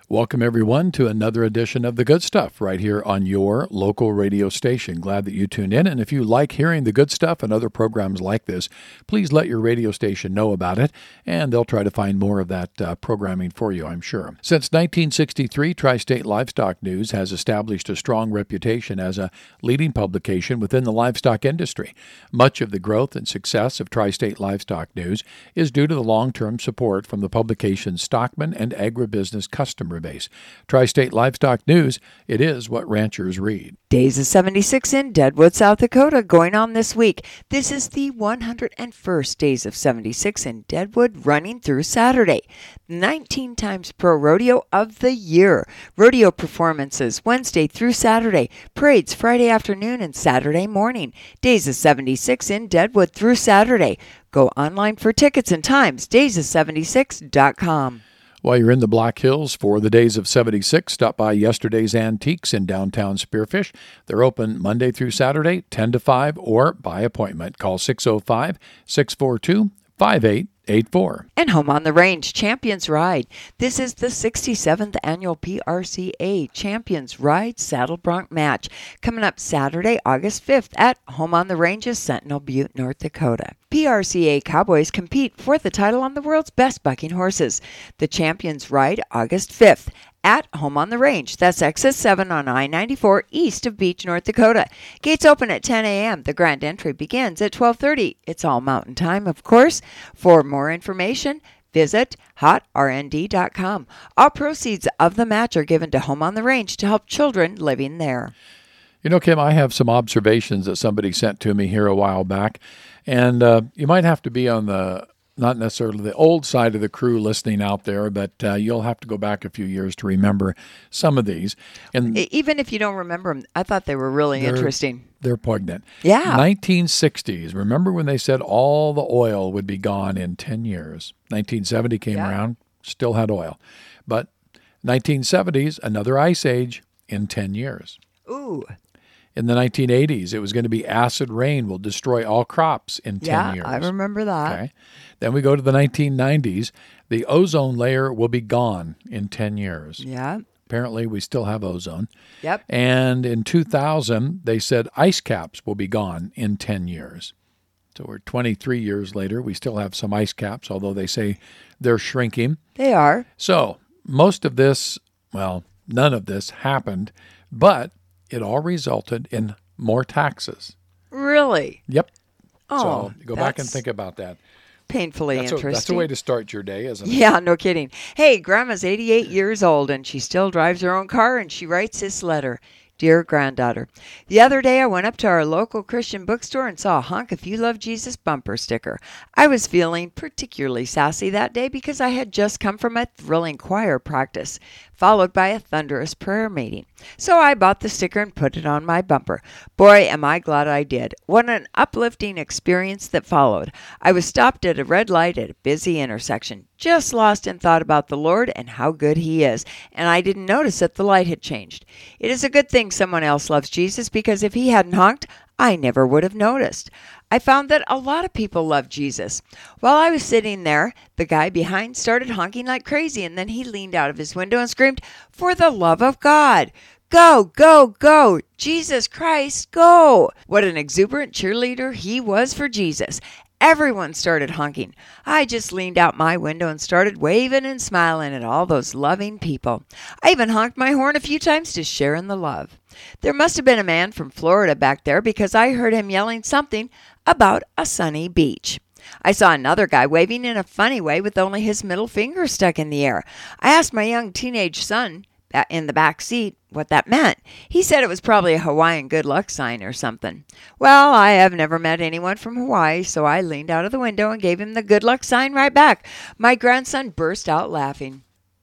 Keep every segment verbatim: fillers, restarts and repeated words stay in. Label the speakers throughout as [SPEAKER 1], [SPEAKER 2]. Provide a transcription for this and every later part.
[SPEAKER 1] Welcome, everyone, to another edition of The Good Stuff right here on your local radio station. Glad that you tuned in. And if you like hearing The Good Stuff and other programs like this, please let your radio station know about it, and they'll try to find more of that uh, programming for you, I'm sure. Since nineteen sixty-three, Tri-State Livestock News has established a strong reputation as a leading publication within the livestock industry. Much of the growth and success of Tri-State Livestock News is due to the long-term support from the publication's stockman and agribusiness customers base. Tri-State Livestock News, it is what ranchers read.
[SPEAKER 2] Days of seventy-six in Deadwood, South Dakota, going on this week. This is the one hundred first Days of seventy-six in Deadwood, running through Saturday. nineteen times Pro Rodeo of the Year. Rodeo performances Wednesday through Saturday. Parades Friday afternoon and Saturday morning. Days of seventy-six in Deadwood through Saturday. Go online for tickets and times, days of seventy-six dot com.
[SPEAKER 1] While you're in the Black Hills for the Days of seventy-six, stop by Yesterday's Antiques in downtown Spearfish. They're open Monday through Saturday, ten to five, or by appointment. Call six oh five, six four two, five eight eight four.
[SPEAKER 2] And Home on the Range Champions Ride. This is the sixty-seventh annual P R C A Champions Ride Saddle Bronc Match, coming up Saturday, August fifth at Home on the Range's Sentinel Butte, North Dakota. P R C A Cowboys compete for the title on the world's best bucking horses. The Champions Ride August fifth at Home on the Range. That's exit seven on I ninety-four east of Beach, North Dakota. Gates open at ten a.m. The grand entry begins at twelve thirty. It's all mountain time, of course. For more information, visit hot r n d dot com. All proceeds of the match are given to Home on the Range to help children living there.
[SPEAKER 1] You know, Kim, I have some observations that somebody sent to me here a while back, and uh, you might have to be on the not necessarily the old side of the crew listening out there, but uh, you'll have to go back a few years to remember some of these. And
[SPEAKER 2] even if you don't remember them, I thought they were really
[SPEAKER 1] they're,
[SPEAKER 2] interesting.
[SPEAKER 1] They're poignant.
[SPEAKER 2] Yeah.
[SPEAKER 1] nineteen sixties. Remember when they said all the oil would be gone in ten years? nineteen seventy came yeah. around, still had oil. But nineteen seventies, another ice age in ten years.
[SPEAKER 2] Ooh.
[SPEAKER 1] In the nineteen eighties, it was going to be acid rain will destroy all crops in ten
[SPEAKER 2] yeah,
[SPEAKER 1] years.
[SPEAKER 2] I remember that.
[SPEAKER 1] Okay. Then we go to the nineteen nineties. The ozone layer will be gone in ten years.
[SPEAKER 2] Yeah.
[SPEAKER 1] Apparently, we still have ozone.
[SPEAKER 2] Yep.
[SPEAKER 1] And in two thousand, they said ice caps will be gone in ten years. So we're twenty-three years later. We still have some ice caps, although they say they're shrinking.
[SPEAKER 2] They are.
[SPEAKER 1] So most of this, well, none of this happened, but it all resulted in more taxes.
[SPEAKER 2] Really?
[SPEAKER 1] Yep.
[SPEAKER 2] Oh,
[SPEAKER 1] so go back and think about that.
[SPEAKER 2] Painfully
[SPEAKER 1] that's
[SPEAKER 2] interesting.
[SPEAKER 1] A, that's a way to start your day, isn't it?
[SPEAKER 2] Yeah, no kidding. Hey, Grandma's eighty-eight years old, and she still drives her own car, and she writes this letter. Dear Granddaughter, the other day I went up to our local Christian bookstore and saw a Honk If You Love Jesus bumper sticker. I was feeling particularly sassy that day because I had just come from a thrilling choir practice, followed by a thunderous prayer meeting. So I bought the sticker and put it on my bumper. Boy, am I glad I did. What an uplifting experience that followed. I was stopped at a red light at a busy intersection, just lost in thought about the Lord and how good He is, and I didn't notice that the light had changed. It is a good thing someone else loves Jesus, because if He hadn't honked, I never would have noticed. I found that a lot of people love Jesus. While I was sitting there, the guy behind started honking like crazy, and then he leaned out of his window and screamed, "For the love of God! Go, go, go! Jesus Christ, go!" What an exuberant cheerleader he was for Jesus. Everyone started honking. I just leaned out my window and started waving and smiling at all those loving people. I even honked my horn a few times to share in the love. There must have been a man from Florida back there, because I heard him yelling something about a sunny beach. I saw another guy waving in a funny way with only his middle finger stuck in the air. I asked my young teenage son in the back seat what that meant. He said it was probably a Hawaiian good luck sign or something. Well, I have never met anyone from Hawaii, so I leaned out of the window and gave him the good luck sign right back. My grandson burst out laughing.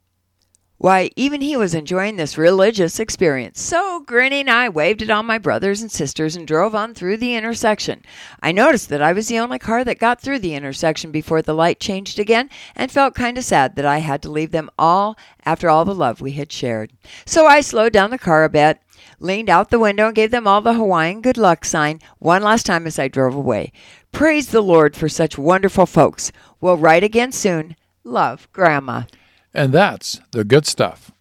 [SPEAKER 2] Why, even he was enjoying this religious experience. So, grinning, I waved it on my brothers and sisters and drove on through the intersection. I noticed that I was the only car that got through the intersection before the light changed again, and felt kind of sad that I had to leave them all after all the love we had shared. So I slowed down the car a bit, leaned out the window, and gave them all the Hawaiian good luck sign one last time as I drove away. Praise the Lord for such wonderful folks. We'll write again soon. Love, Grandma.
[SPEAKER 1] And that's the good stuff.